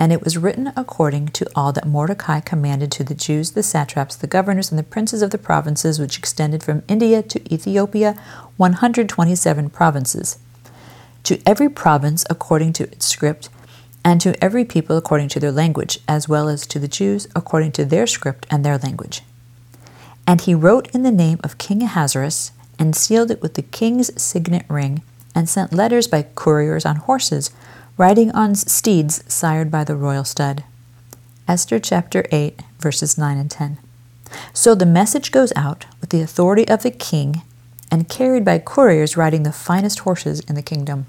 And it was written according to all that Mordecai commanded to the Jews, the satraps, the governors, and the princes of the provinces which extended from India to Ethiopia, 127 provinces. To every province according to its script, and to every people according to their language, as well as to the Jews according to their script and their language. And he wrote in the name of King Ahasuerus, and sealed it with the king's signet ring, and sent letters by couriers on horses, riding on steeds sired by the royal stud. Esther chapter 8, verses 9 and 10. So the message goes out with the authority of the king, and carried by couriers riding the finest horses in the kingdom.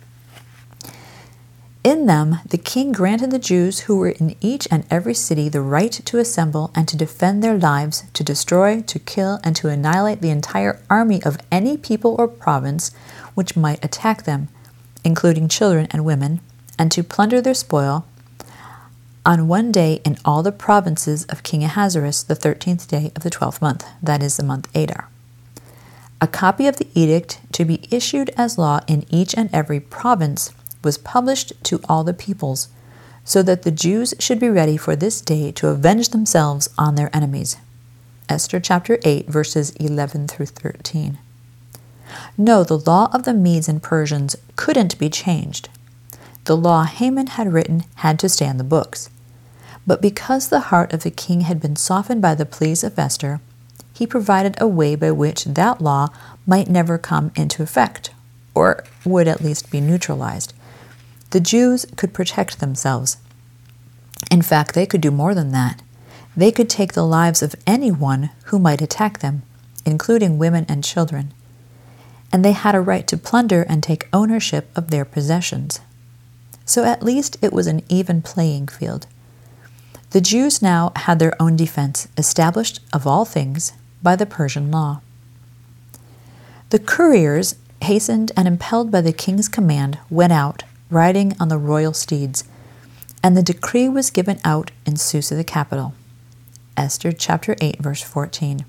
In them the king granted the Jews who were in each and every city the right to assemble and to defend their lives, to destroy, to kill, and to annihilate the entire army of any people or province which might attack them, including children and women, and to plunder their spoil on one day in all the provinces of King Ahasuerus, the 13th day of the 12th month, that is the month Adar. A copy of the edict to be issued as law in each and every province was published to all the peoples, so that the Jews should be ready for this day to avenge themselves on their enemies. Esther chapter 8, verses 11 through 13. No, the law of the Medes and Persians couldn't be changed. The law Haman had written had to stay in the books. But because the heart of the king had been softened by the pleas of Esther, he provided a way by which that law might never come into effect, or would at least be neutralized. The Jews could protect themselves. In fact, they could do more than that. They could take the lives of anyone who might attack them, including women and children. And they had a right to plunder and take ownership of their possessions. So at least it was an even playing field. The Jews now had their own defense, established of all things by the Persian law. The couriers, hastened and impelled by the king's command, went out, riding on the royal steeds, and the decree was given out in Susa, the capital. Esther chapter 8, verse 14.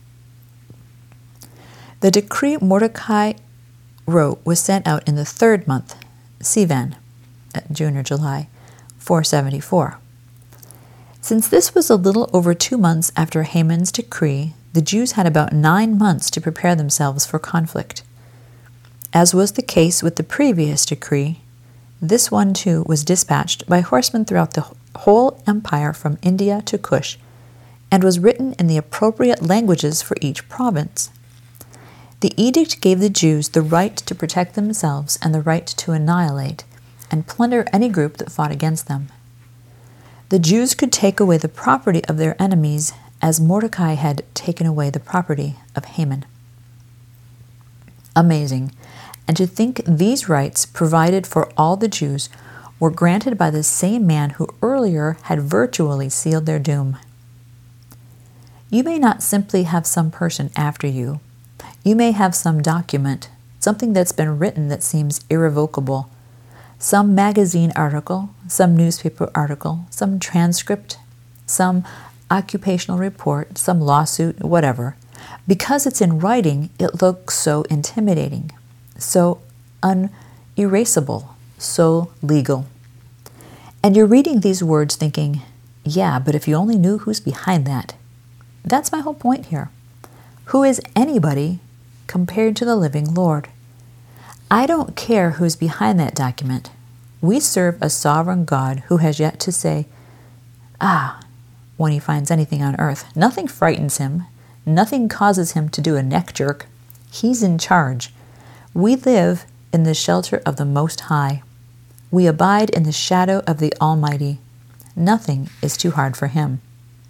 The decree Mordecai wrote was sent out in the 3rd month, Sivan, June or July, 474. Since this was a little over 2 months after Haman's decree, the Jews had about 9 months to prepare themselves for conflict. As was the case with the previous decree, this one too was dispatched by horsemen throughout the whole empire from India to Kush, and was written in the appropriate languages for each province. The edict gave the Jews the right to protect themselves and the right to annihilate and plunder any group that fought against them. The Jews could take away the property of their enemies as Mordecai had taken away the property of Haman. Amazing. And to think these rights provided for all the Jews were granted by the same man who earlier had virtually sealed their doom. You may not simply have some person after you. You may have some document, something that's been written that seems irrevocable, some magazine article, some newspaper article, some transcript, some occupational report, some lawsuit, whatever. Because it's in writing, it looks so intimidating, so unerasable, so legal. And you're reading these words thinking, yeah, but if you only knew who's behind that. That's my whole point here. Who is anybody compared to the living Lord? I don't care who's behind that document. We serve a sovereign God who has yet to say, when he finds anything on earth. Nothing frightens him. Nothing causes him to do a neck jerk. He's in charge. We live in the shelter of the Most High. We abide in the shadow of the Almighty. Nothing is too hard for him.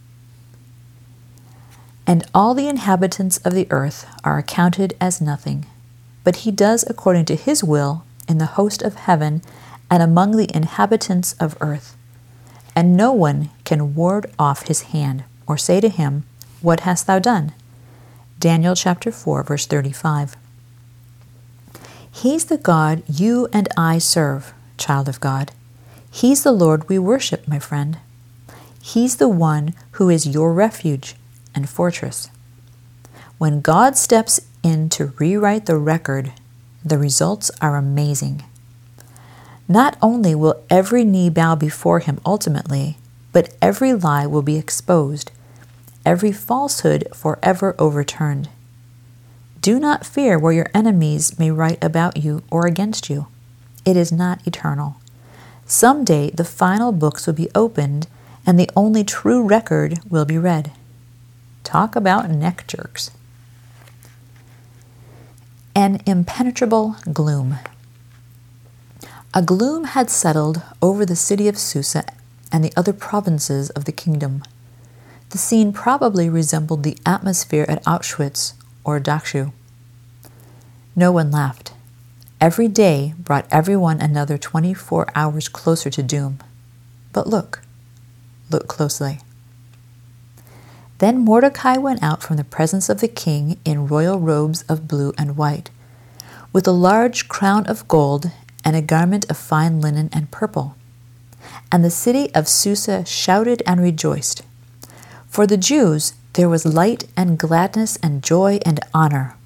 And all the inhabitants of the earth are accounted as nothing, but he does according to his will in the host of heaven and among the inhabitants of earth. And no one can ward off his hand or say to him, "What hast thou done?" Daniel chapter 4, verse 35. He's the God you and I serve, child of God. He's the Lord we worship, my friend. He's the one who is your refuge and fortress. When God steps in to rewrite the record, the results are amazing. Not only will every knee bow before him ultimately, but every lie will be exposed, every falsehood forever overturned. Do not fear what your enemies may write about you or against you. It is not eternal. Someday the final books will be opened and the only true record will be read. Talk about neck jerks. An impenetrable gloom. A gloom had settled over the city of Susa and the other provinces of the kingdom. The scene probably resembled the atmosphere at Auschwitz or Dachau. No one laughed. Every day brought everyone another 24 hours closer to doom. But look closely. Then Mordecai went out from the presence of the king in royal robes of blue and white, with a large crown of gold and a garment of fine linen and purple. And the city of Susa shouted and rejoiced. For the Jews there was light and gladness and joy and honor,